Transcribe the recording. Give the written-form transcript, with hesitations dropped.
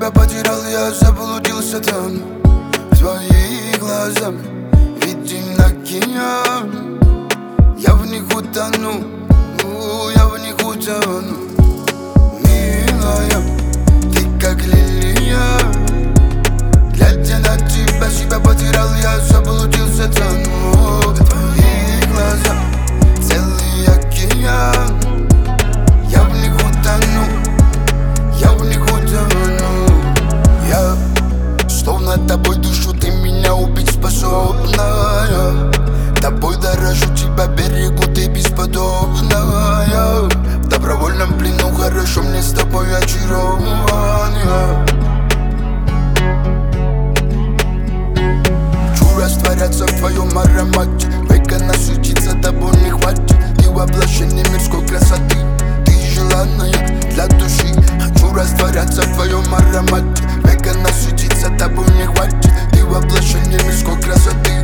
себя потерял, я заблудился там. В твоих глазах видим океан. Я в них утону, я в них утону. Милая, ты как лилия. Глядя на тебя, себя потерял, я заблудился там. В твоих глазах целый океан. Я в них утону, я в них утону. Я словно тобой душу, ты меня убить способная. Тобой дорожу, тебя берегу, ты бесподобная. В добровольном плену хорошо, мне с тобой очарование. Хочу растворяться в твоем аромате. Века насытиться тобой не хватит. Ты воплощение мирской красоты, ты желанная для души. Хочу растворяться в твоем аромате. Века насытиться тобой не хватит. Ты воплощение мирской красоты.